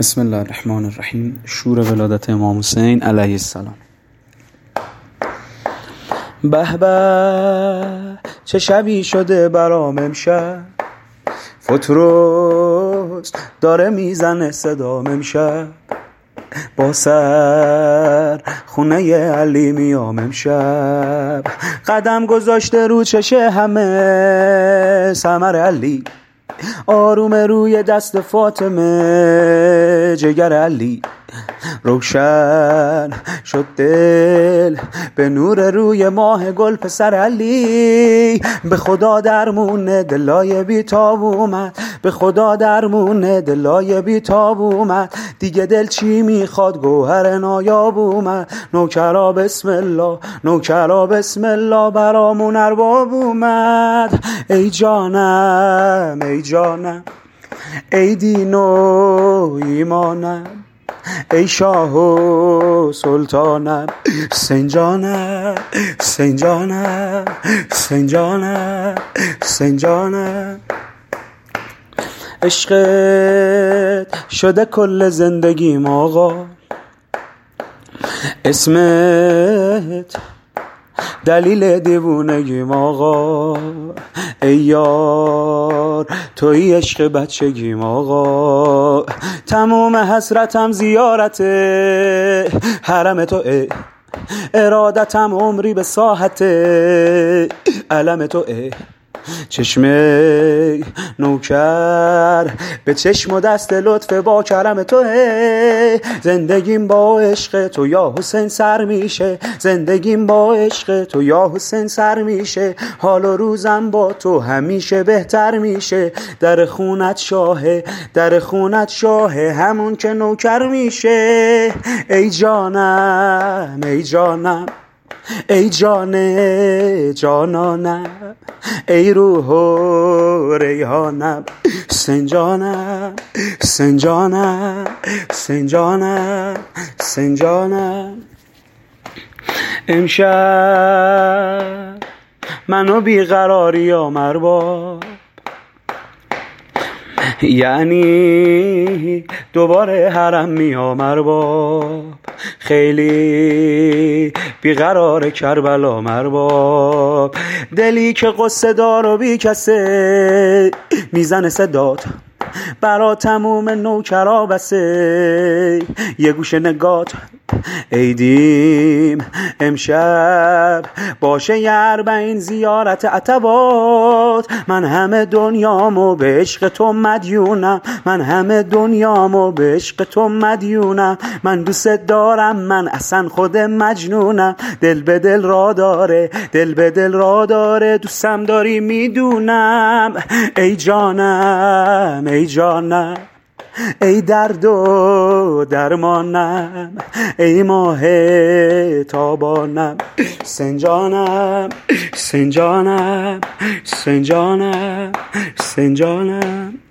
بسم الله الرحمن الرحیم. شور ولادت امام حسین علیه السلام. به به چه شبی شده برام امشب، فتروس داره میزنه صدام امشب، با سر خونه علی میام امشب، قدم گذاشته رو چشه همه سمر علی، آروم روی دست فاطمه جگر علی، روشن شد دل به نور روی ماه گل پسر علی، به خدا درمون دلای بیتاب اومد، به خدا درمون دلای بیتاب اومد، دیگه دل چی میخواد گوهر نایاب اومد، نوکرا بسم الله نوکرا بسم الله برامون ارباب اومد، ای جانم ای جانم ای دین و ایمانم، ای شاه و سلطانم، سنجانم سنجانم سنجانم سنجانم، عشقت شده کل زندگیم آقا، اسمت دلیل دیوونگیم آقا، ای یار توی عشق بچگیم آقا، تموم حسرتم زیارت حرم تو، ارادتم عمری به ساحت علم تو، چشمه نوکر به چشم و دست لطف با کرم تو، زندگیم با عشق تو یا حسین سر میشه، زندگیم با عشق تو یا حسین سر میشه، حال و روزم با تو همیشه بهتر میشه، در خونت شاهه در خونت شاهه همون که نوکر میشه، ای جانم ای جانم ای جان جانانم، ای روح و ریحانم، سنجانم سنجانم سنجانم سنجانم، امشب منو بیقراری آمر با، یعنی دوباره حرم میام ارباب، خیلی بیقرار کربلا مرباب، دلی که قصه دار و بی کسه میزنه صدات برا تموم نوکرا بسه، یه گوشه نگات ایدیم امشب باشه یه 40 زیارت عتبات، من همه دنیامو به عشق تو مدیونم، من همه دنیامو به عشق تو مدیونم، من دوست دارم من اصلا خود مجنونم، دل به دل را داره دل به دل را داره، دوستم داری میدونم، ای جانم ای جانم ای درد و درمانم، ای ماه تابانم، سنجانم سنجانم سنجانم سنجانم.